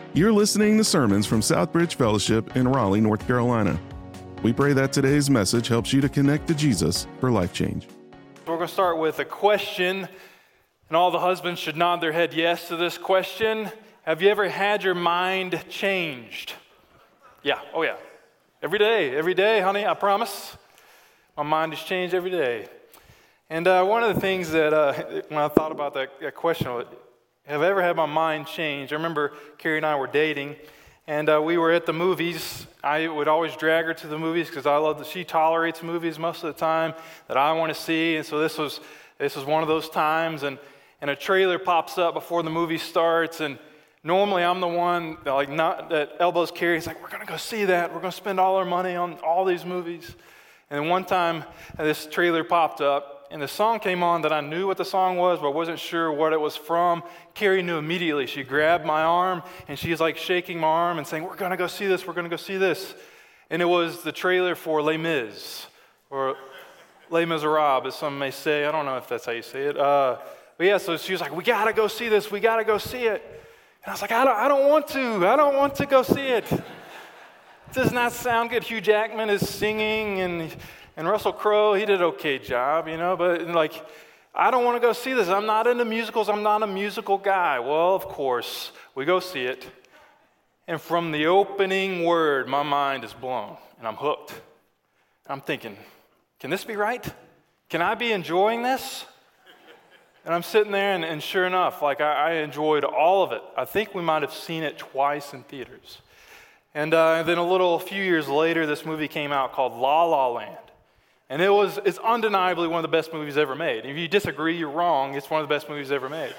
You're listening to sermons from Southbridge Fellowship in Raleigh, North Carolina. We pray that today's message helps you to connect to Jesus for life change. We're going to start with a question, and all the husbands should nod their head yes to this question. Have you ever had your mind changed? Yeah, oh yeah. Every day, honey, I promise. My mind has changed every day. And one of the things that, when I thought about that question, have I ever had my mind changed? I remember Carrie and I were dating, and we were at the movies. I would always drag her to the movies because I love that she tolerates movies most of the time that I want to see. And so this was one of those times, and a trailer pops up before the movie starts, and normally I'm the one that elbows Carrie. He's like, "We're going to go see that. We're going to spend all our money on all these movies." And then one time this trailer popped up, and the song came on that I knew what the song was, but I wasn't sure what it was from. Carrie knew immediately. She grabbed my arm, and she's like shaking my arm and saying, "We're going to go see this. We're going to go see this." And it was the trailer for Les Mis, or Les Miserables, as some may say. I don't know if that's how you say it. But yeah, so she was like, "We got to go see this. We got to go see it." And I was like, I don't want to. I don't want to go see it. It does not sound good. Hugh Jackman is singing, and Russell Crowe, he did an okay job, but I don't want to go see this. I'm not into musicals. I'm not a musical guy. Well, of course, we go see it. And from the opening word, my mind is blown, and I'm hooked. I'm thinking, can this be right? Can I be enjoying this? And I'm sitting there, and sure enough, I enjoyed all of it. I think we might have seen it twice in theaters. And then a few years later, this movie came out called La La Land. And it's undeniably one of the best movies ever made. If you disagree, you're wrong. It's one of the best movies ever made.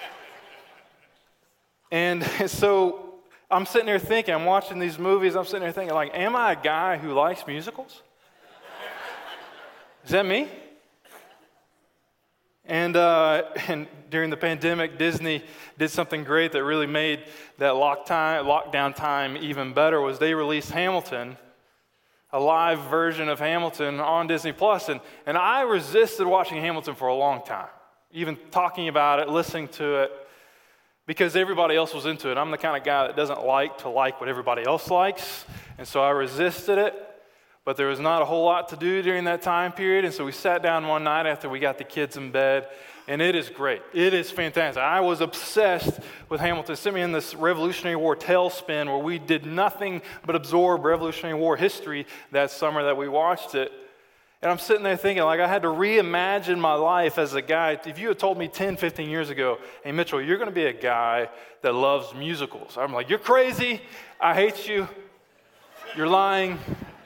And so I'm sitting there thinking, I'm watching these movies, I'm sitting there thinking, am I a guy who likes musicals? Is that me? And during the pandemic, Disney did something great that really made that lockdown time even better, was they released Hamilton, a live version of Hamilton on Disney+. And I resisted watching Hamilton for a long time, even talking about it, listening to it, because everybody else was into it. I'm the kind of guy that doesn't like to like what everybody else likes, and so I resisted it. But there was not a whole lot to do during that time period, and so we sat down one night after we got the kids in bed, and it is great. It is fantastic. I was obsessed with Hamilton. It sent me in this Revolutionary War tailspin where we did nothing but absorb Revolutionary War history that summer that we watched it. And I'm sitting there thinking, I had to reimagine my life as a guy. If you had told me 10, 15 years ago, "Hey, Mitchell, you're going to be a guy that loves musicals," I'm like, "You're crazy. I hate you. You're lying."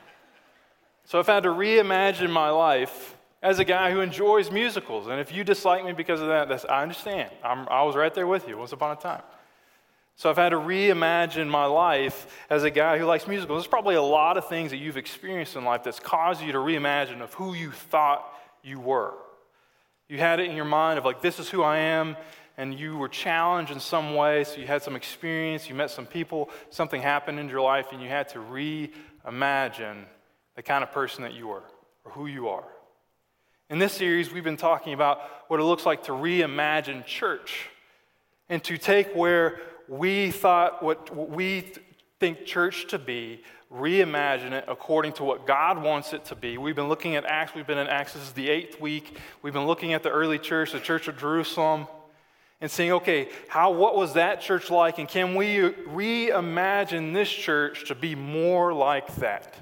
So I've had to reimagine my life as a guy who enjoys musicals. And if you dislike me because of that, I understand. I was right there with you once upon a time. So I've had to reimagine my life as a guy who likes musicals. There's probably a lot of things that you've experienced in life that's caused you to reimagine of who you thought you were. You had it in your mind of this is who I am, and you were challenged in some way, so you had some experience, you met some people, something happened in your life, and you had to reimagine the kind of person that you are, or who you are. In this series, we've been talking about what it looks like to reimagine church, and to take where we thought what we think church to be, reimagine it according to what God wants it to be. We've been looking at Acts. We've been in Acts. This is the 8th week. We've been looking at the early church, the Church of Jerusalem, and saying, okay, what was that church like, and can we reimagine this church to be more like that?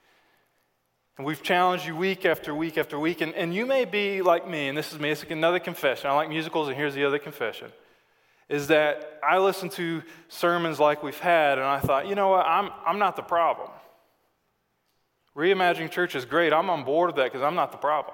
And we've challenged you week after week after week, and you may be like me, and this is me, it's another confession. I like musicals, and here's the other confession, is that I listen to sermons like we've had, and I thought, you know what, I'm not the problem. Reimagining church is great. I'm on board with that because I'm not the problem.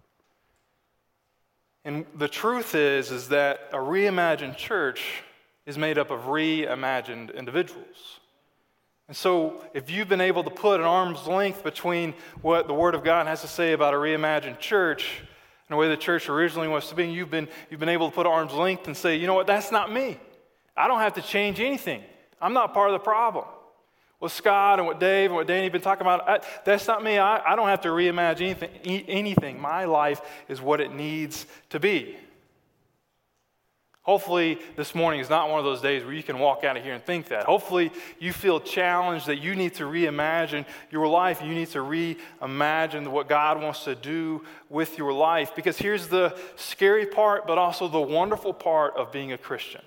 And the truth is that a reimagined church is made up of reimagined individuals. And so if you've been able to put an arm's length between what the Word of God has to say about a reimagined church and the way the church originally was to be, you've been able to put arm's length and say, you know what, that's not me. I don't have to change anything. I'm not part of the problem. What Scott and what Dave and what Danny have been talking about, that's not me. I don't have to reimagine anything. My life is what it needs to be. Hopefully this morning is not one of those days where you can walk out of here and think that. Hopefully you feel challenged that you need to reimagine your life. You need to reimagine what God wants to do with your life. Because here's the scary part, but also the wonderful part of being a Christian,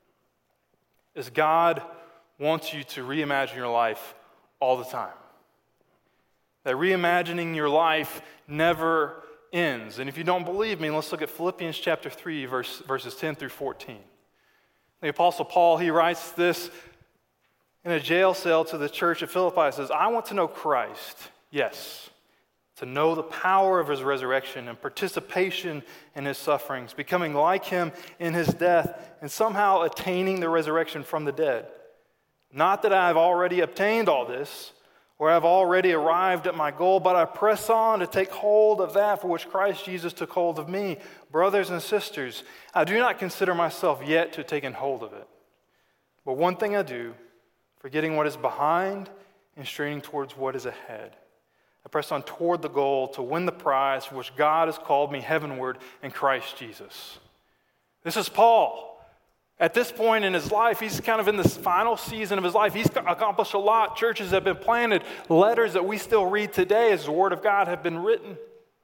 is God wants you to reimagine your life all the time. That reimagining your life never ends. And if you don't believe me, let's look at Philippians chapter 3, verses 10 through 14. The Apostle Paul, he writes this in a jail cell to the church at Philippi. He says, I want to know Christ, yes, to know the power of his resurrection and participation in his sufferings, becoming like him in his death, and somehow attaining the resurrection from the dead. Not that I have already obtained all this, or I've already arrived at my goal, but I press on to take hold of that for which Christ Jesus took hold of me. Brothers and sisters, I do not consider myself yet to have taken hold of it. But one thing I do, forgetting what is behind and straining towards what is ahead. I press on toward the goal to win the prize for which God has called me heavenward in Christ Jesus. This is Paul. At this point in his life, he's kind of in this final season of his life. He's accomplished a lot. Churches have been planted. Letters that we still read today as the Word of God have been written.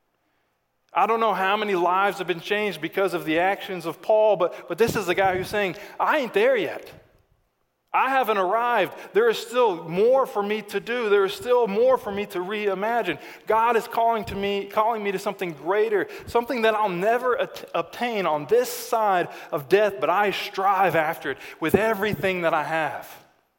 I don't know how many lives have been changed because of the actions of Paul, but this is the guy who's saying, I ain't there yet. I haven't arrived. There is still more for me to do. There is still more for me to reimagine. God is calling me to something greater, something that I'll never obtain on this side of death, but I strive after it with everything that I have.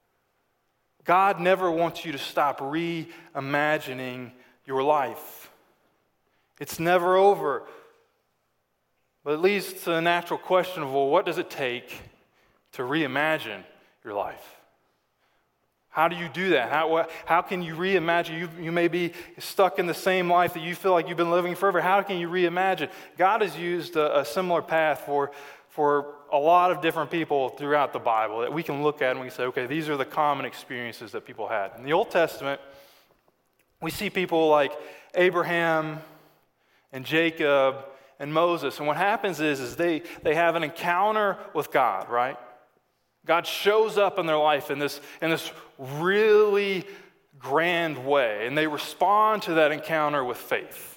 God never wants you to stop reimagining your life. It's never over. But it leads to the natural question of, well, what does it take to reimagine your life? How do you do that? How can you reimagine? You may be stuck in the same life that you feel like you've been living forever. How can you reimagine? God has used a similar path for a lot of different people throughout the Bible that we can look at and we can say, okay, these are the common experiences that people had. In the Old Testament, we see people like Abraham and Jacob and Moses. And what happens is they have an encounter with God, right? God shows up in their life in this really grand way, and they respond to that encounter with faith.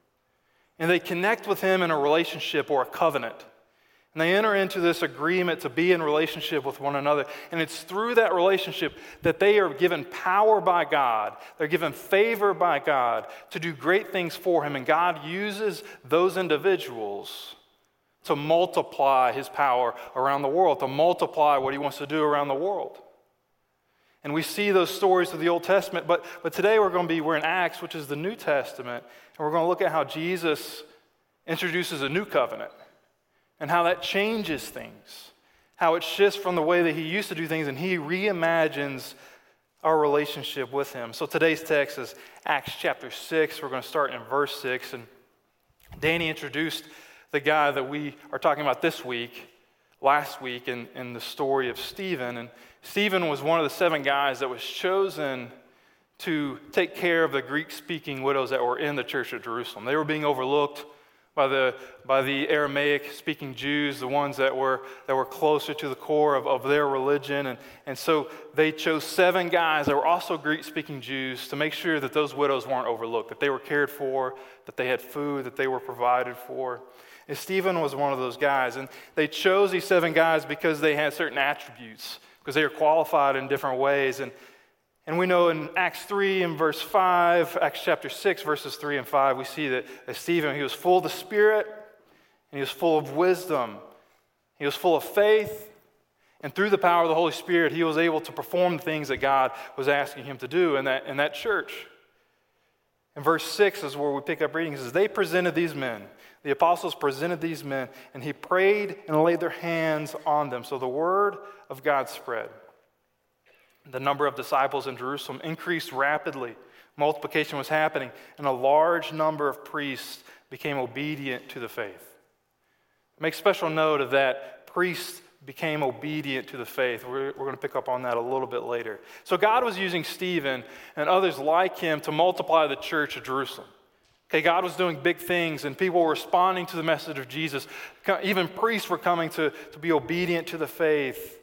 And they connect with him in a relationship or a covenant. And they enter into this agreement to be in relationship with one another. And it's through that relationship that they are given power by God. They're given favor by God to do great things for him. And God uses those individuals to multiply his power around the world, to multiply what he wants to do around the world. And we see those stories of the Old Testament, but today we're in Acts, which is the New Testament, and we're going to look at how Jesus introduces a new covenant and how that changes things, how it shifts from the way that he used to do things, and he reimagines our relationship with him. So today's text is Acts chapter 6. We're going to start in verse 6, and Danny introduced the guy that we are talking about last week in the story of Stephen. And Stephen was one of the 7 guys that was chosen to take care of the Greek-speaking widows that were in the church of Jerusalem. They were being overlooked by the Aramaic-speaking Jews, the ones that were closer to the core of their religion. And so they chose 7 guys that were also Greek-speaking Jews to make sure that those widows weren't overlooked, that they were cared for, that they had food, that they were provided for. And Stephen was one of those guys. And they chose these 7 guys because they had certain attributes, because they were qualified in different ways. And we know in Acts 3 and verse 5, Acts chapter 6, verses 3 and 5, we see that Stephen, he was full of the Spirit, and he was full of wisdom. He was full of faith, and through the power of the Holy Spirit, he was able to perform the things that God was asking him to do in that church. And verse 6 is where we pick up reading. It says, they presented these men. The apostles presented these men, and he prayed and laid their hands on them. So the word of God spread. The number of disciples in Jerusalem increased rapidly. Multiplication was happening, and a large number of priests became obedient to the faith. Make special note of that. Priests became obedient to the faith. We're going to pick up on that a little bit later. So God was using Stephen and others like him to multiply the church of Jerusalem. Okay, God was doing big things, and people were responding to the message of Jesus. Even priests were coming to be obedient to the faith.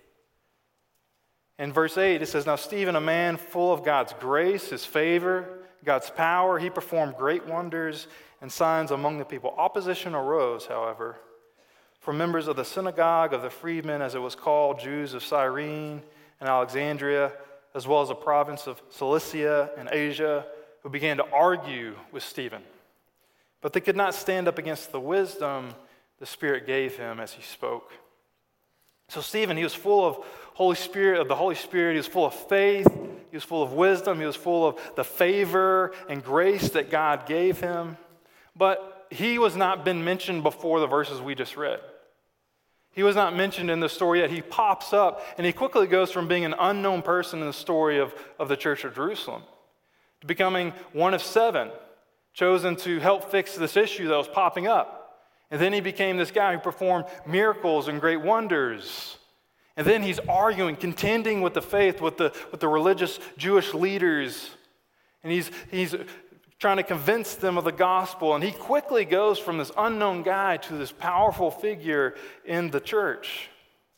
In verse 8, it says, "Now Stephen, a man full of God's grace, his favor, God's power, he performed great wonders and signs among the people. Opposition arose, however, from members of the synagogue of the freedmen, as it was called, Jews of Cyrene and Alexandria, as well as the province of Cilicia and Asia, who began to argue with Stephen. But they could not stand up against the wisdom the Spirit gave him as he spoke." So Stephen, he was full of the Holy Spirit. He was full of faith. He was full of wisdom. He was full of the favor and grace that God gave him. But he was not been mentioned before the verses we just read. He was not mentioned in the story yet. He pops up, and he quickly goes from being an unknown person in the story of the church of Jerusalem to becoming one of 7 chosen to help fix this issue that was popping up. And then he became this guy who performed miracles and great wonders. And then he's arguing, contending with the faith, with the religious Jewish leaders. And he's trying to convince them of the gospel. And he quickly goes from this unknown guy to this powerful figure in the church.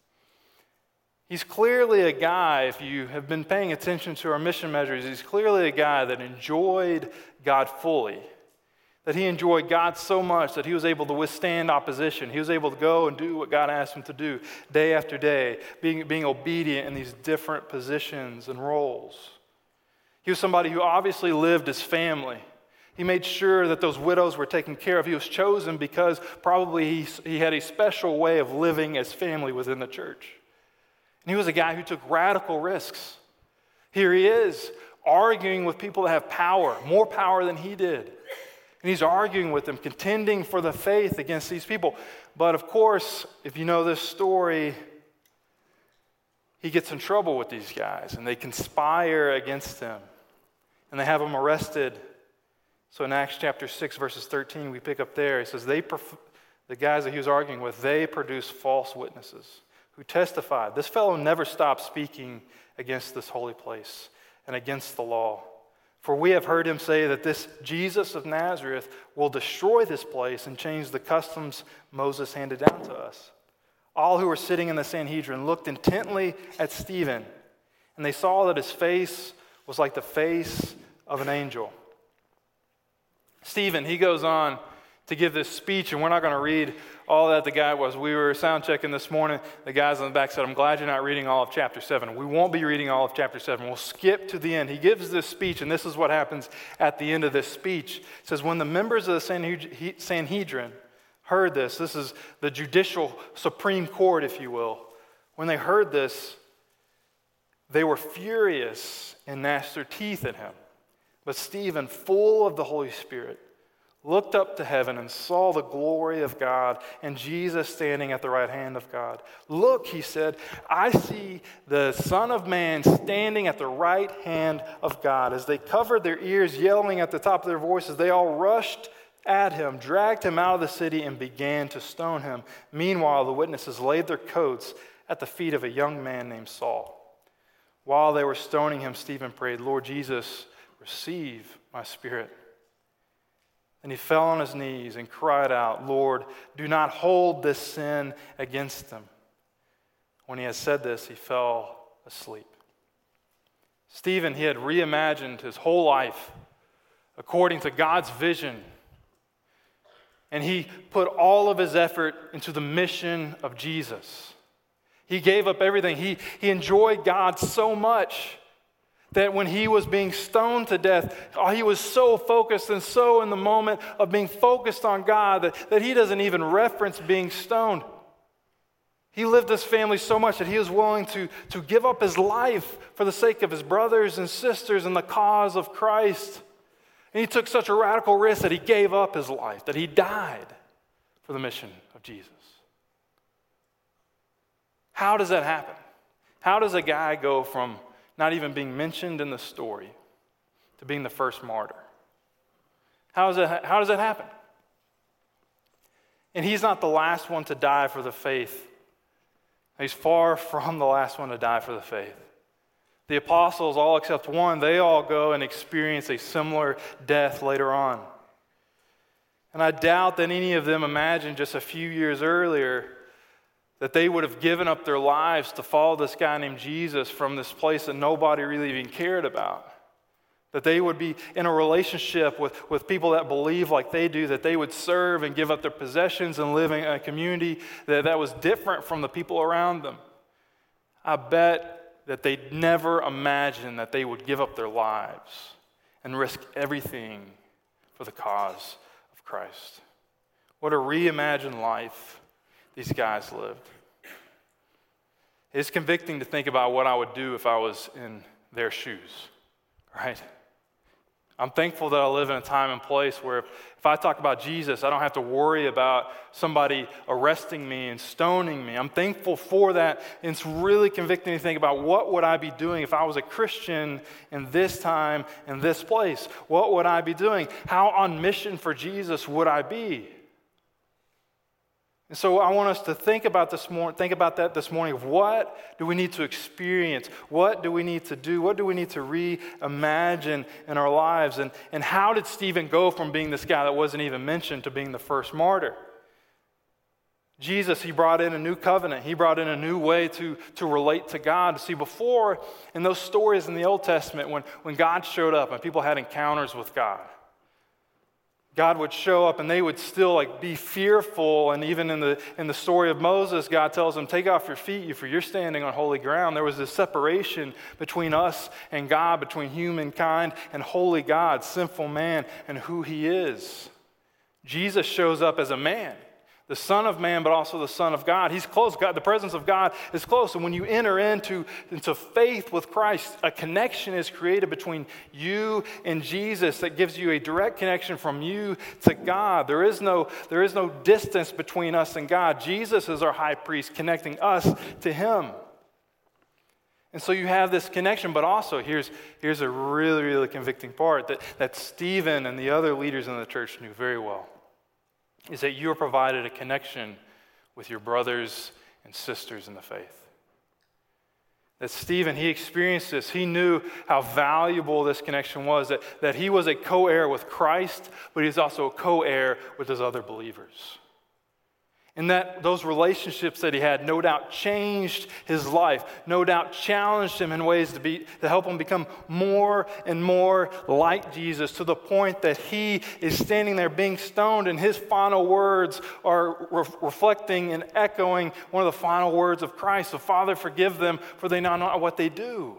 He's clearly a guy, if you have been paying attention to our mission measures, he's clearly a guy that enjoyed God fully. That he enjoyed God so much that he was able to withstand opposition. He was able to go and do what God asked him to do day after day, being obedient in these different positions and roles. He was somebody who obviously lived his family. He made sure that those widows were taken care of. He was chosen because probably he had a special way of living as family within the church. And he was a guy who took radical risks. Here he is, arguing with people that have power, more power than he did. And he's arguing with them, contending for the faith against these people. But of course, if you know this story, he gets in trouble with these guys, and they conspire against him. And they have him arrested. So in Acts chapter 6, verses 13, we pick up there. He says, the guys that he was arguing with, they produced false witnesses who testified, "This fellow never stopped speaking against this holy place and against the law. For we have heard him say that this Jesus of Nazareth will destroy this place and change the customs Moses handed down to us." All who were sitting in the Sanhedrin looked intently at Stephen, and they saw that his face was like the face of an angel. Stephen, he goes on to give this speech, and we're not going to read all that the guy was. We were sound checking this morning. The guys in the back said, "I'm glad you're not reading all of chapter 7. We won't be reading all of chapter 7. We'll skip to the end." He gives this speech, and this is what happens at the end of this speech. It says, when the members of the Sanhedrin heard this, this is the judicial Supreme Court, if you will. When they heard this, they were furious and gnashed their teeth at him. But Stephen, full of the Holy Spirit, looked up to heaven and saw the glory of God and Jesus standing at the right hand of God. "Look," he said, "I see the Son of Man standing at the right hand of God." As they covered their ears, yelling at the top of their voices, they all rushed at him, dragged him out of the city, and began to stone him. Meanwhile, the witnesses laid their coats at the feet of a young man named Saul. While they were stoning him, Stephen prayed, "Lord Jesus, receive my spirit." And he fell on his knees and cried out, "Lord, do not hold this sin against them." When he had said this, he fell asleep. Stephen, he had reimagined his whole life according to God's vision. And he put all of his effort into the mission of Jesus. He gave up everything. He enjoyed God so much that when he was being stoned to death, he was so focused and so in the moment of being focused on God that he doesn't even reference being stoned. He lived his family so much that he was willing to give up his life for the sake of his brothers and sisters and the cause of Christ. And he took such a radical risk that he gave up his life, that he died for the mission of Jesus. How does that happen? How does a guy go from not even being mentioned in the story to being the first martyr? How does that happen? And he's not the last one to die for the faith. He's far from the last one to die for the faith. The apostles, all except one, they all go and experience a similar death later on. And I doubt that any of them imagined just a few years earlier that they would have given up their lives to follow this guy named Jesus from this place that nobody really even cared about. That they would be in a relationship with people that believe like they do, that they would serve and give up their possessions and live in a community that was different from the people around them. I bet that they'd never imagined that they would give up their lives and risk everything for the cause of Christ. What a reimagined life these guys lived. It's convicting to think about what I would do if I was in their shoes, right? I'm thankful that I live in a time and place where if I talk about Jesus, I don't have to worry about somebody arresting me and stoning me. I'm thankful for that. And it's really convicting to think about what would I be doing if I was a Christian in this time, in this place? What would I be doing? How on mission for Jesus would I be? And so I want us to think about that this morning of what do we need to experience? What do we need to do? What do we need to reimagine in our lives? And how did Stephen go from being this guy that wasn't even mentioned to being the first martyr? Jesus, he brought in a new covenant. He brought in a new way to relate to God. See, before, in those stories in the Old Testament, when God showed up and people had encounters with God, God would show up and they would still be fearful. And even in the story of Moses, God tells them, take off your feet, for you're standing on holy ground. There was this separation between us and God, between humankind and holy God, sinful man, and who he is. Jesus shows up as a man, the Son of Man, but also the Son of God. He's close. God, the presence of God is close. And when you enter into faith with Christ, a connection is created between you and Jesus that gives you a direct connection from you to God. There is no distance between us and God. Jesus is our high priest, connecting us to him. And so you have this connection, but also here's a really, really convicting part that Stephen and the other leaders in the church knew very well. Is that you are provided a connection with your brothers and sisters in the faith. That Stephen, he experienced this. He knew how valuable this connection was, that he was a co-heir with Christ, but he's also a co-heir with his other believers. And that those relationships that he had no doubt changed his life, no doubt challenged him in ways to help him become more and more like Jesus, to the point that he is standing there being stoned and his final words are reflecting and echoing one of the final words of Christ. So, Father, forgive them, for they know not what they do.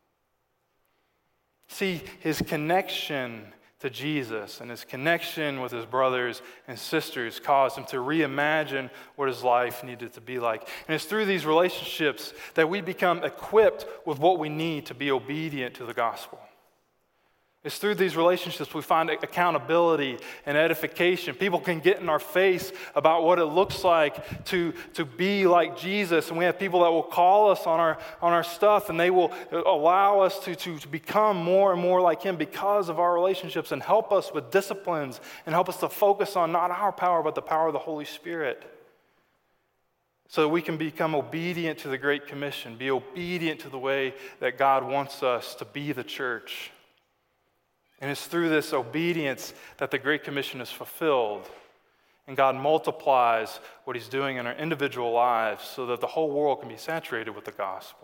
See, his connection to Jesus and his connection with his brothers and sisters caused him to reimagine what his life needed to be like. And it's through these relationships that we become equipped with what we need to be obedient to the gospel. It's through these relationships we find accountability and edification. People can get in our face about what it looks like to be like Jesus. And we have people that will call us on our stuff, and they will allow us to become more and more like him because of our relationships, and help us with disciplines and help us to focus on not our power but the power of the Holy Spirit, so that we can become obedient to the Great Commission, be obedient to the way that God wants us to be the church. And it's through this obedience that the Great Commission is fulfilled. And God multiplies what he's doing in our individual lives so that the whole world can be saturated with the gospel.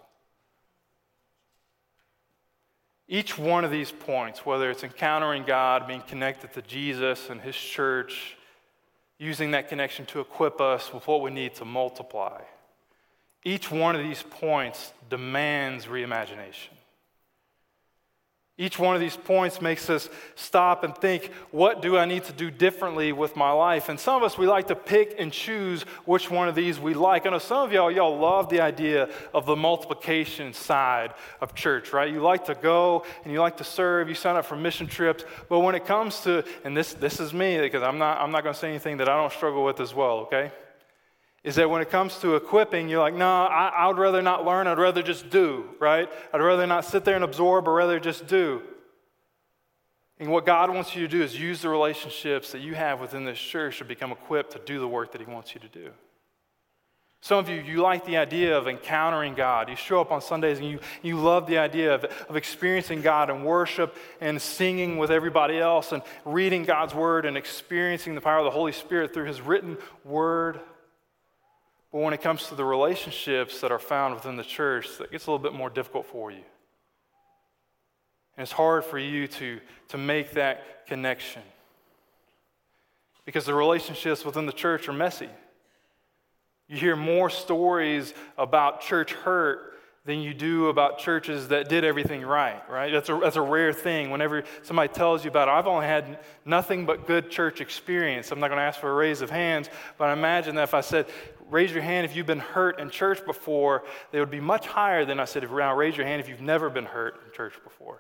Each one of these points, whether it's encountering God, being connected to Jesus and his church, using that connection to equip us with what we need to multiply, each one of these points demands reimagination. Each one of these points makes us stop and think, what do I need to do differently with my life? And some of us, we like to pick and choose which one of these we like. I know some of y'all love the idea of the multiplication side of church, right? You like to go and you like to serve, you sign up for mission trips, but when it comes to, and this is me, because I'm not going to say anything that I don't struggle with as well, okay? Is that when it comes to equipping, you're like, no, I would rather not learn, I'd rather just do, right? I'd rather not sit there and absorb, but rather just do. And what God wants you to do is use the relationships that you have within this church to become equipped to do the work that he wants you to do. Some of you, you like the idea of encountering God. You show up on Sundays and you love the idea of experiencing God in worship and singing with everybody else and reading God's word and experiencing the power of the Holy Spirit through his written word. But when it comes to the relationships that are found within the church, that gets a little bit more difficult for you. And it's hard for you to make that connection because the relationships within the church are messy. You hear more stories about church hurt than you do about churches that did everything right? That's a rare thing. Whenever somebody tells you about it, I've only had nothing but good church experience. I'm not going to ask for a raise of hands, but I imagine that if I said, raise your hand if you've been hurt in church before, they would be much higher than I said, raise your hand if you've never been hurt in church before.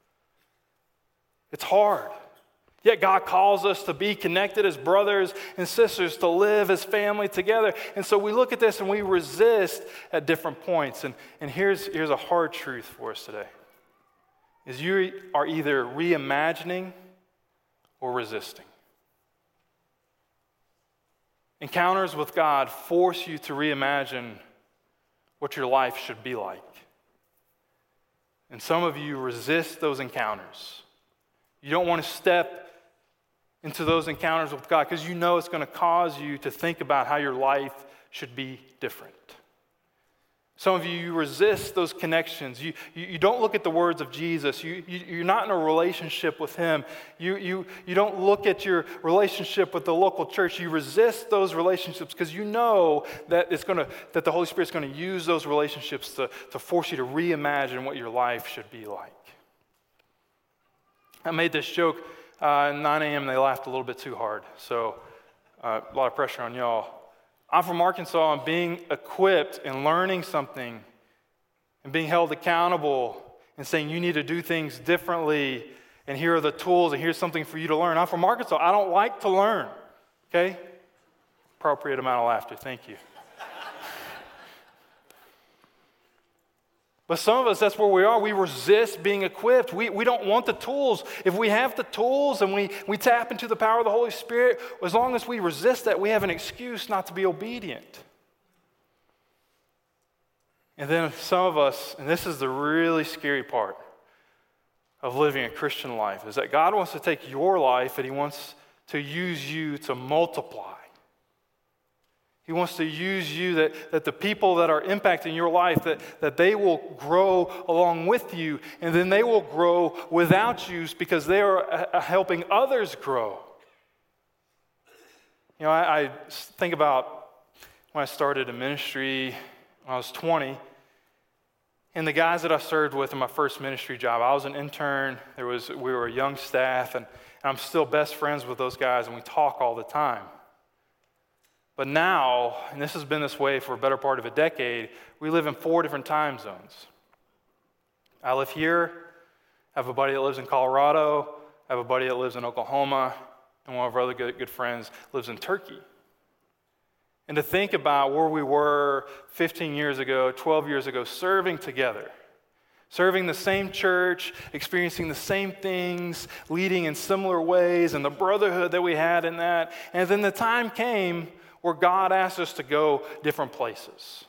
It's hard. Yet God calls us to be connected as brothers and sisters, to live as family together. And so we look at this and we resist at different points. And here's a hard truth for us today, is you are either reimagining or resisting. Encounters with God force you to reimagine what your life should be like. And some of you resist those encounters. You don't want to step into those encounters with God because you know it's going to cause you to think about how your life should be different. Some of you resist those connections. You don't look at the words of Jesus. You're not in a relationship with him. You don't look at your relationship with the local church. You resist those relationships because you know that that the Holy Spirit's going to use those relationships to force you to reimagine what your life should be like. I made this joke at 9 a.m. They laughed a little bit too hard, so a lot of pressure on y'all. I'm from Arkansas, and being equipped and learning something and being held accountable and saying you need to do things differently and here are the tools and here's something for you to learn. I'm from Arkansas. I don't like to learn, okay? Appropriate amount of laughter. Thank you. But some of us, that's where we are. We resist being equipped. We don't want the tools. If we have the tools and we tap into the power of the Holy Spirit, as long as we resist that, we have an excuse not to be obedient. And then some of us, and this is the really scary part of living a Christian life, is that God wants to take your life and he wants to use you to multiply. He wants to use you, that the people that are impacting your life, that they will grow along with you, and then they will grow without you because they are helping others grow. You know, I think about when I started a ministry when I was 20, and the guys that I served with in my first ministry job. I was an intern. We were a young staff, and I'm still best friends with those guys, and we talk all the time. But now, and this has been this way for a better part of a decade, we live in 4 different time zones. I live here, I have a buddy that lives in Colorado, I have a buddy that lives in Oklahoma, and one of our other good friends lives in Turkey. And to think about where we were 15 years ago, 12 years ago, serving together, serving the same church, experiencing the same things, leading in similar ways, and the brotherhood that we had in that. And then the time came where God asked us to go different places.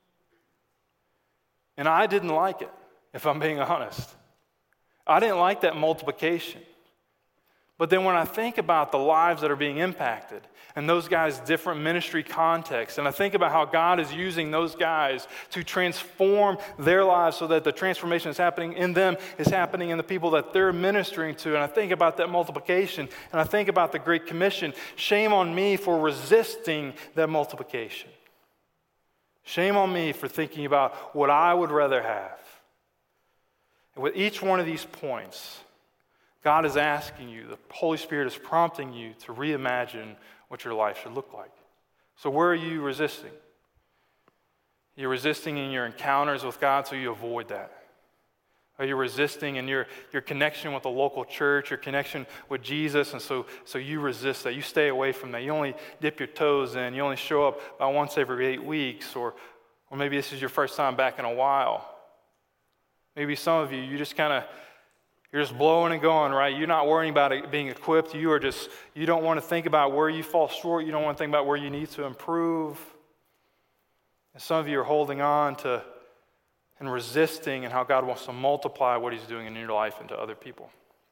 And I didn't like it, if I'm being honest. I didn't like that multiplication. But then when I think about the lives that are being impacted and those guys' different ministry contexts, and I think about how God is using those guys to transform their lives so that the transformation is happening in them is happening in the people that they're ministering to, and I think about that multiplication, and I think about the Great Commission, shame on me for resisting that multiplication. Shame on me for thinking about what I would rather have. And with each one of these points, God is asking you, the Holy Spirit is prompting you to reimagine what your life should look like. So where are you resisting? You're resisting in your encounters with God, so you avoid that. Are you resisting in your connection with the local church, your connection with Jesus, and so you resist that. You stay away from that. You only dip your toes in. You only show up about once every 8 weeks, or maybe this is your first time back in a while. Maybe some of you, you're just blowing and going, right? You're not worrying about it being equipped. You don't want to think about where you fall short. You don't want to think about where you need to improve. And some of you are holding on to and resisting and how God wants to multiply what he's doing in your life into other people.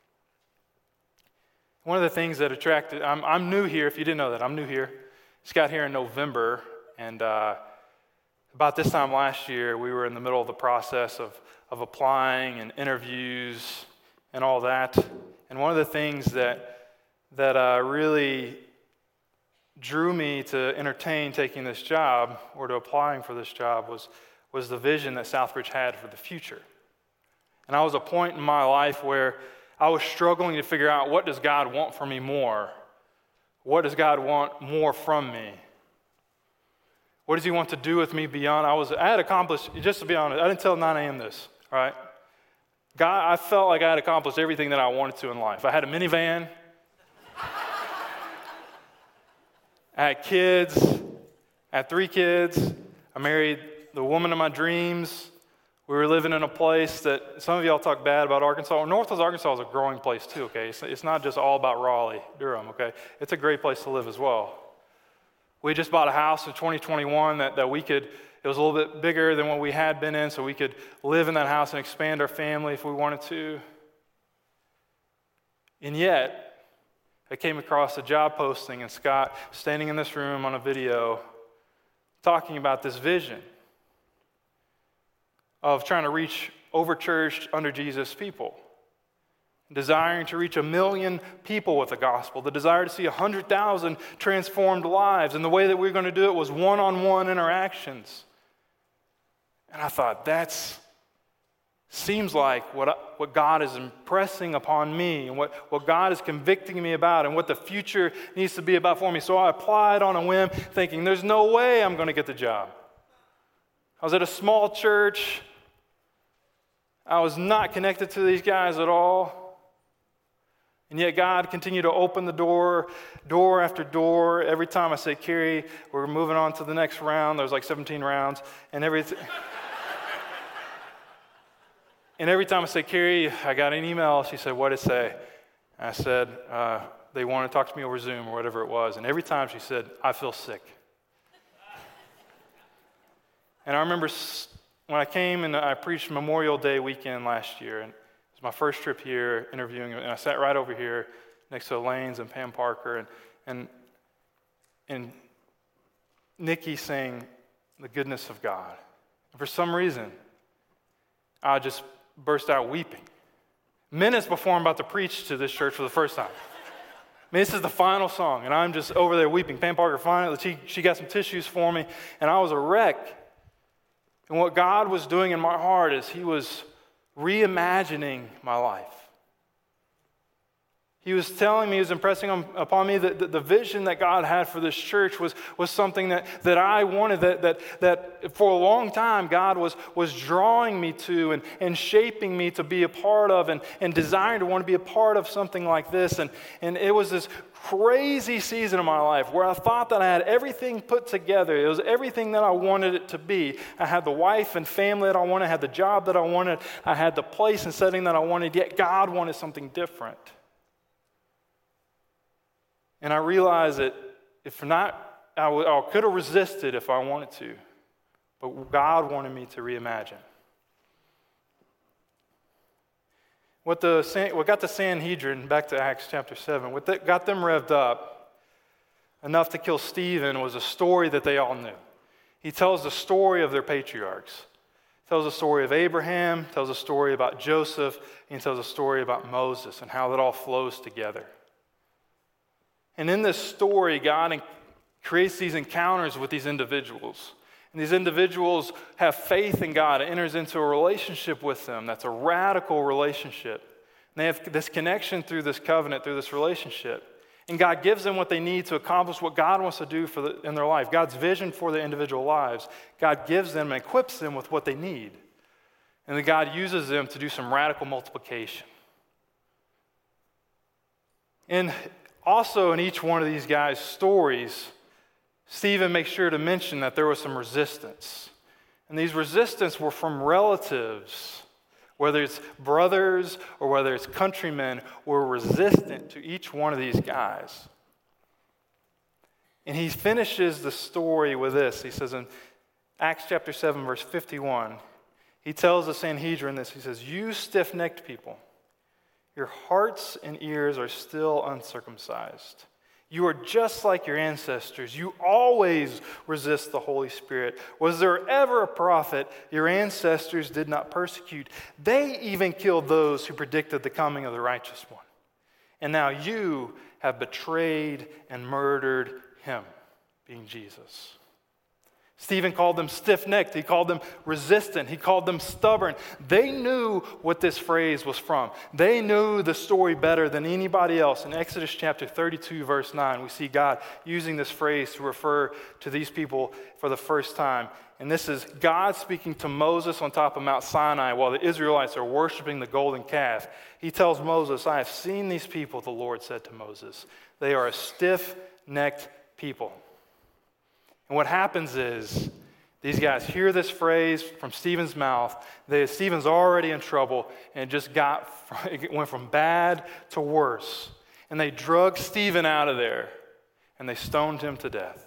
One of the things that attracted, I'm new here, if you didn't know that, I'm new here. Just got here in November, and about this time last year, we were in the middle of the process of applying and interviews and all that. And one of the things that really drew me to entertain taking this job or to applying for this job was the vision that Southbridge had for the future. And I was at a point in my life where I was struggling to figure out, what does God want from me more? What does God want more from me? What does he want to do with me beyond? I had accomplished, just to be honest, I didn't tell 9 a.m. this, all right? God, I felt like I had accomplished everything that I wanted to in life. I had a minivan. I had kids. I had 3 kids. I married the woman of my dreams. We were living in a place that some of y'all talk bad about Arkansas. Well, Northwest Arkansas is a growing place too, okay? It's not just all about Raleigh, Durham, okay? It's a great place to live as well. We just bought a house in 2021 that we could, it was a little bit bigger than what we had been in, so we could live in that house and expand our family if we wanted to. And yet, I came across a job posting, and Scott standing in this room on a video talking about this vision of trying to reach over-churched, under-Jesus people, desiring to reach 1 million people with the gospel, the desire to see 100,000 transformed lives, and the way that we were going to do it was one-on-one interactions. And I thought, seems like what God is impressing upon me, and what God is convicting me about, and what the future needs to be about for me. So I applied on a whim, thinking, there's no way I'm going to get the job. I was at a small church. I was not connected to these guys at all. And yet God continued to open the door after door. Every time I say, Carrie, we're moving on to the next round. There was like 17 rounds. And every time I say, Carrie, I got an email. She said, what did it say? And I said, they want to talk to me over Zoom or whatever it was. And every time she said, I feel sick. And I remember when I came and I preached Memorial Day weekend last year, and it was my first trip here interviewing, and I sat right over here next to Elaine's and Pam Parker, and Nikki sang the goodness of God. And for some reason, I just burst out weeping. Minutes before I'm about to preach to this church for the first time. I mean, this is the final song, and I'm just over there weeping. Pam Parker finally, she got some tissues for me, and I was a wreck. And what God was doing in my heart is he was reimagining my life. He was telling me, he was impressing upon me that the vision that God had for this church was something that I wanted, that for a long time God was drawing me to and shaping me to be a part of and desiring to want to be a part of something like this. And it was this crazy season of my life where I thought that I had everything put together. It was everything that I wanted it to be. I had the wife and family that I wanted, I had the job that I wanted, I had the place and setting that I wanted, yet God wanted something different. And I realized that if not, I could have resisted if I wanted to, but God wanted me to reimagine. What got the Sanhedrin, back to Acts chapter 7, what got them revved up enough to kill Stephen was a story that they all knew. He tells the story of their patriarchs. He tells the story of Abraham, tells a story about Joseph, and he tells a story about Moses and how that all flows together. And in this story, God creates these encounters with these individuals. And these individuals have faith in God. It enters into a relationship with them. That's a radical relationship. And they have this connection through this covenant, through this relationship. And God gives them what they need to accomplish what God wants to do in their life. God's vision for their individual lives. God gives them and equips them with what they need. And then God uses them to do some radical multiplication. And also in each one of these guys' stories, Stephen makes sure to mention that there was some resistance. And these resistance were from relatives, whether it's brothers or whether it's countrymen, were resistant to each one of these guys. And he finishes the story with this. He says, Acts chapter 7, verse 51, he tells the Sanhedrin this. He says, "You stiff-necked people, your hearts and ears are still uncircumcised. You are just like your ancestors. You always resist the Holy Spirit. Was there ever a prophet your ancestors did not persecute? They even killed those who predicted the coming of the righteous one. And now you have betrayed and murdered him," being Jesus. Stephen called them stiff-necked. He called them resistant. He called them stubborn. They knew what this phrase was from. They knew the story better than anybody else. In Exodus chapter 32, verse 9, we see God using this phrase to refer to these people for the first time. And this is God speaking to Moses on top of Mount Sinai while the Israelites are worshiping the golden calf. He tells Moses, "I have seen these people," the Lord said to Moses. "They are a stiff-necked people." And what happens is these guys hear this phrase from Stephen's mouth. Stephen's already in trouble, and it went from bad to worse. And they drug Stephen out of there, and they stoned him to death.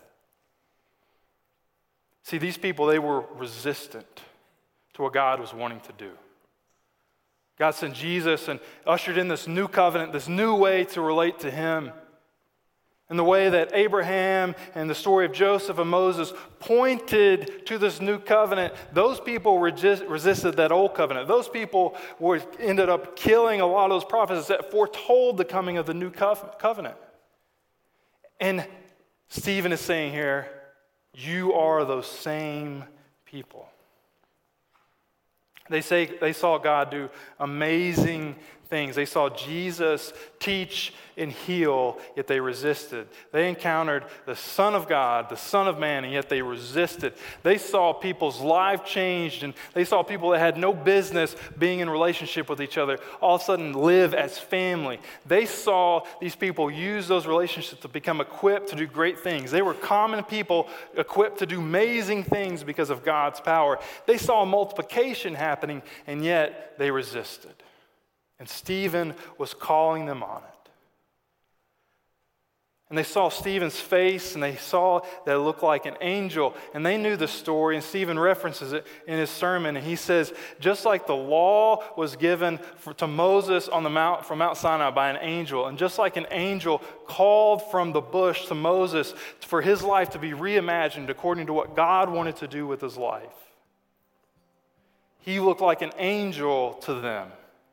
See, these people, they were resistant to what God was wanting to do. God sent Jesus and ushered in this new covenant, this new way to relate to him. And the way that Abraham and the story of Joseph and Moses pointed to this new covenant, those people resisted that old covenant. Those people ended up killing a lot of those prophets that foretold the coming of the new covenant. And Stephen is saying here, you are those same people. They saw God do amazing things. They saw Jesus teach and heal, yet they resisted. They encountered the Son of God, the Son of Man, and yet they resisted. They saw people's lives changed, and they saw people that had no business being in relationship with each other all of a sudden live as family. They saw these people use those relationships to become equipped to do great things. They were common people equipped to do amazing things because of God's power. They saw multiplication happening, and yet they resisted. And Stephen was calling them on it. And they saw Stephen's face, and they saw that it looked like an angel, and they knew the story, and Stephen references it in his sermon, and he says, just like the law was given to Moses from Mount Sinai by an angel, and just like an angel called from the bush to Moses for his life to be reimagined according to what God wanted to do with his life, he looked like an angel to them.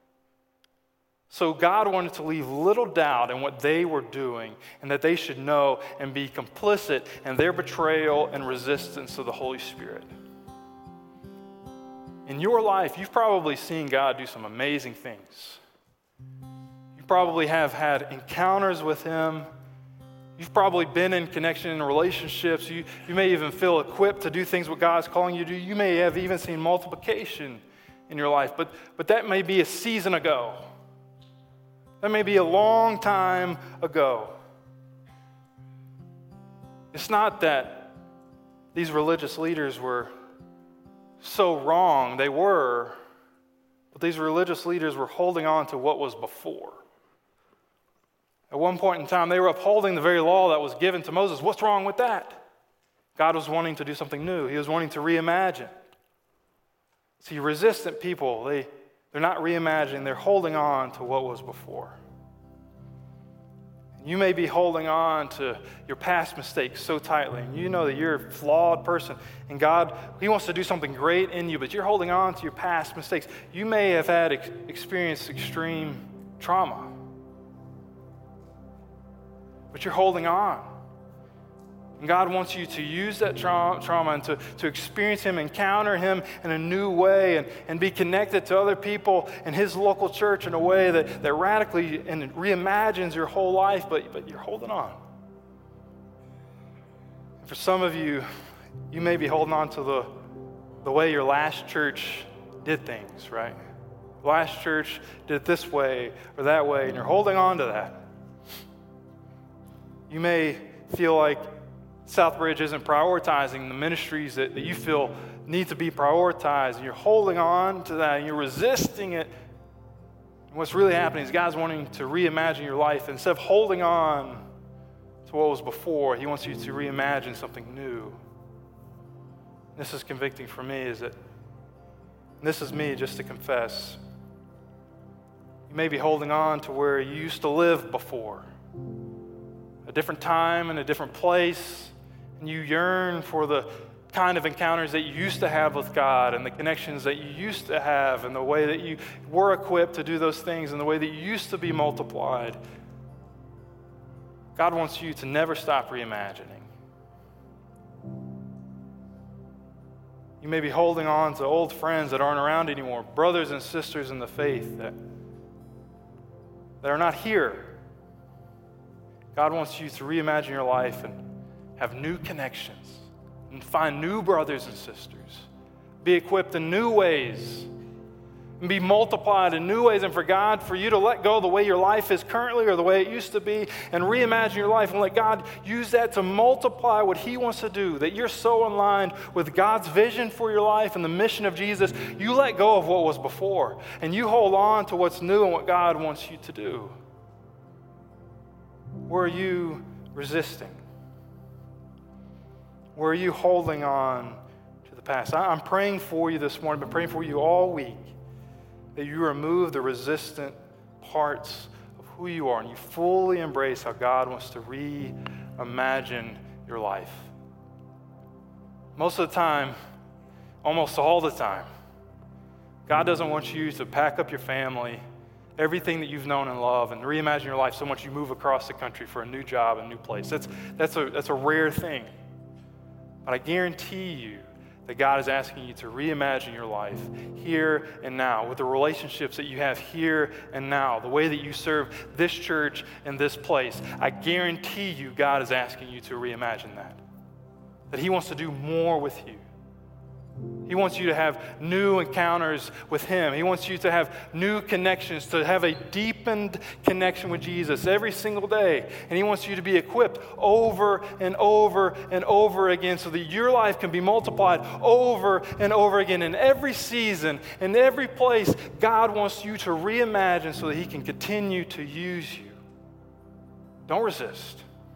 So God wanted to leave little doubt in what they were doing, and that they should know and be complicit in their betrayal and resistance to the Holy Spirit. In your life, you've probably seen God do some amazing things. You probably have had encounters with him. You've probably been in connection and relationships. You may even feel equipped to do things what God's calling you to do. You may have even seen multiplication in your life, but that may be a season ago. That may be a long time ago. It's not that these religious leaders were so wrong. They were. But these religious leaders were holding on to what was before. At one point in time, they were upholding the very law that was given to Moses. What's wrong with that? God was wanting to do something new. He was wanting to reimagine. See, resistant people, they're not reimagining, they're holding on to what was before. You may be holding on to your past mistakes so tightly, and you know that you're a flawed person, and God, he wants to do something great in you, but you're holding on to your past mistakes. You may have had experienced extreme trauma, but you're holding on. And God wants you to use that trauma and to experience him, encounter him in a new way, and be connected to other people in his local church in a way that radically and reimagines your whole life, but you're holding on. And for some of you, you may be holding on to the way your last church did things, right? Last church did it this way or that way, and you're holding on to that. You may feel like Southbridge isn't prioritizing the ministries that you feel need to be prioritized, and you're holding on to that, and you're resisting it. And what's really happening is God's wanting to reimagine your life. Instead of holding on to what was before, he wants you to reimagine something new. this is convicting for me, is that, and this is me just to confess, you may be holding on to where you used to live before, a different time and a different place, and you yearn for the kind of encounters that you used to have with God and the connections that you used to have and the way that you were equipped to do those things and the way that you used to be multiplied. God wants you to never stop reimagining. You may be holding on to old friends that aren't around anymore, brothers and sisters in the faith that are not here. God wants you to reimagine your life and have new connections and find new brothers and sisters, be equipped in new ways, and be multiplied in new ways, and for you to let go of the way your life is currently or the way it used to be and reimagine your life and let God use that to multiply what He wants to do, that you're so aligned with God's vision for your life and the mission of Jesus, you let go of what was before and you hold on to what's new and what God wants you to do. Where are you resisting? Where are you holding on to the past? I'm praying for you this morning. I've been praying for you all week that you remove the resistant parts of who you are and you fully embrace how God wants to reimagine your life. Most of the time, almost all the time, God doesn't want you to pack up your family, everything that you've known and loved, and reimagine your life so much you move across the country for a new job, a new place. That's a rare thing. But I guarantee you that God is asking you to reimagine your life here and now with the relationships that you have here and now, the way that you serve this church and this place. I guarantee you God is asking you to reimagine that He wants to do more with you. He wants you to have new encounters with Him. He wants you to have new connections, to have a deepened connection with Jesus every single day. And He wants you to be equipped over and over and over again so that your life can be multiplied over and over again. In every season, in every place, God wants you to reimagine so that He can continue to use you. Don't resist.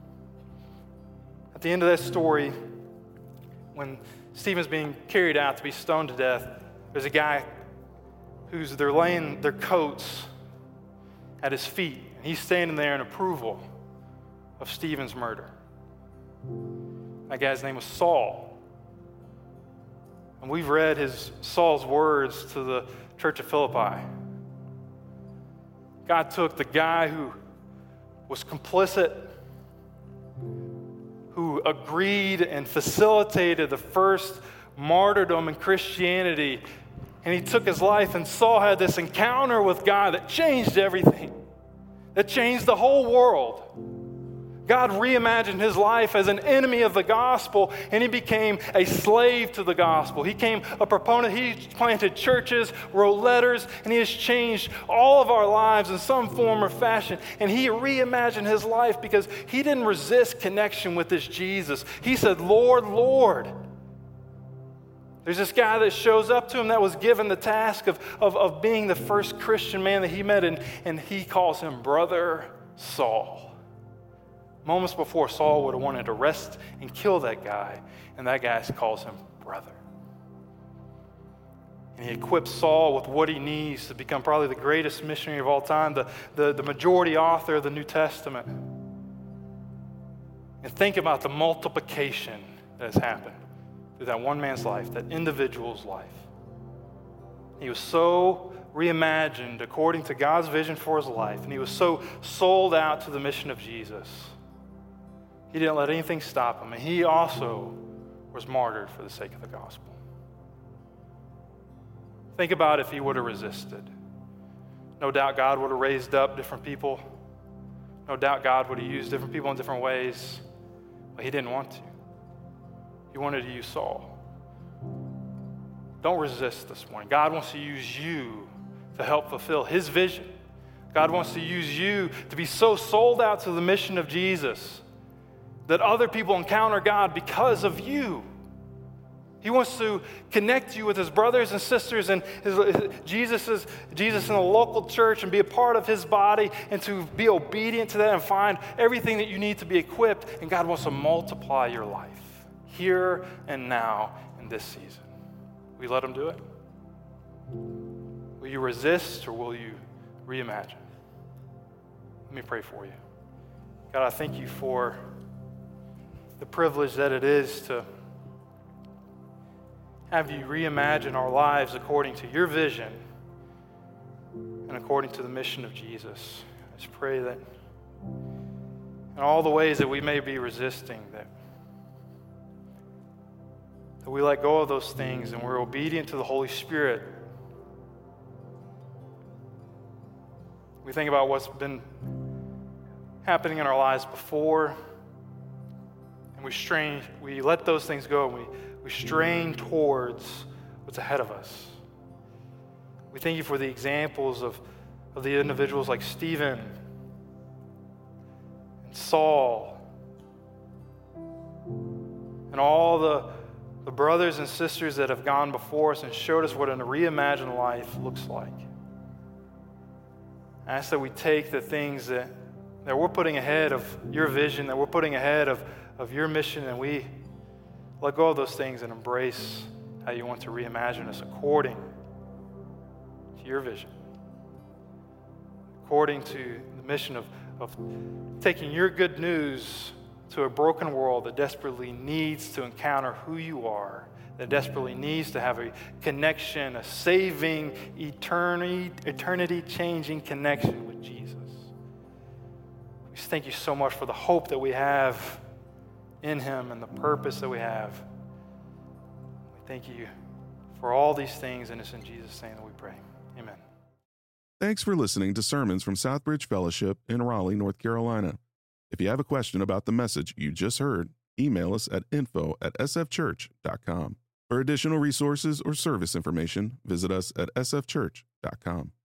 At the end of that story, when Stephen's being carried out to be stoned to death, there's a guy they're laying their coats at his feet, and he's standing there in approval of Stephen's murder. That guy's name was Saul. And we've read Saul's words to the church of Philippi. God took the guy who was complicit, who agreed and facilitated the first martyrdom in Christianity, and he took his life, and Saul had this encounter with God that changed everything, that changed the whole world. God reimagined his life as an enemy of the gospel, and he became a slave to the gospel. He became a proponent. He planted churches, wrote letters, and he has changed all of our lives in some form or fashion. And he reimagined his life because he didn't resist connection with this Jesus. He said, Lord, Lord. There's this guy that shows up to him that was given the task of being the first Christian man that he met, and he calls him Brother Saul. Moments before, Saul would have wanted to arrest and kill that guy, and that guy calls him brother. And he equips Saul with what he needs to become probably the greatest missionary of all time, the majority author of the New Testament. And think about the multiplication that has happened through that one man's life, that individual's life. He was so reimagined according to God's vision for his life, and he was so sold out to the mission of Jesus. He didn't let anything stop him, and he also was martyred for the sake of the gospel. Think about if he would have resisted. No doubt God would have raised up different people. No doubt God would have used different people in different ways, but he didn't want to. He wanted to use Saul. Don't resist this morning. God wants to use you to help fulfill his vision. God wants to use you to be so sold out to the mission of Jesus that other people encounter God because of you. He wants to connect you with his brothers and sisters and Jesus in the local church and be a part of his body and to be obedient to that and find everything that you need to be equipped. And God wants to multiply your life here and now in this season? Will you let him do it? Will you resist or will you reimagine? Let me pray for you. God, I thank you for the privilege that it is to have you reimagine our lives according to your vision and according to the mission of Jesus. I just pray that in all the ways that we may be resisting, that we let go of those things and we're obedient to the Holy Spirit. We think about what's been happening in our lives before, and we let those things go, and we strain towards what's ahead of us. We thank you for the examples of the individuals like Stephen and Saul and all the brothers and sisters that have gone before us and showed us what a reimagined life looks like. I ask that we take the things that we're putting ahead of your vision, that we're putting ahead of your mission, and we let go of those things and embrace how you want to reimagine us according to your vision, according to the mission of taking your good news to a broken world that desperately needs to encounter who you are, that desperately needs to have a connection, a saving, eternity-changing connection with Jesus. We just thank you so much for the hope that we have in him and the purpose that we have. We thank you for all these things, and it's in Jesus' name that we pray. Amen. Thanks for listening to sermons from Southbridge Fellowship in Raleigh, North Carolina. If you have a question about the message you just heard, email us at info@sfchurch.com. For additional resources or service information, visit us at sfchurch.com.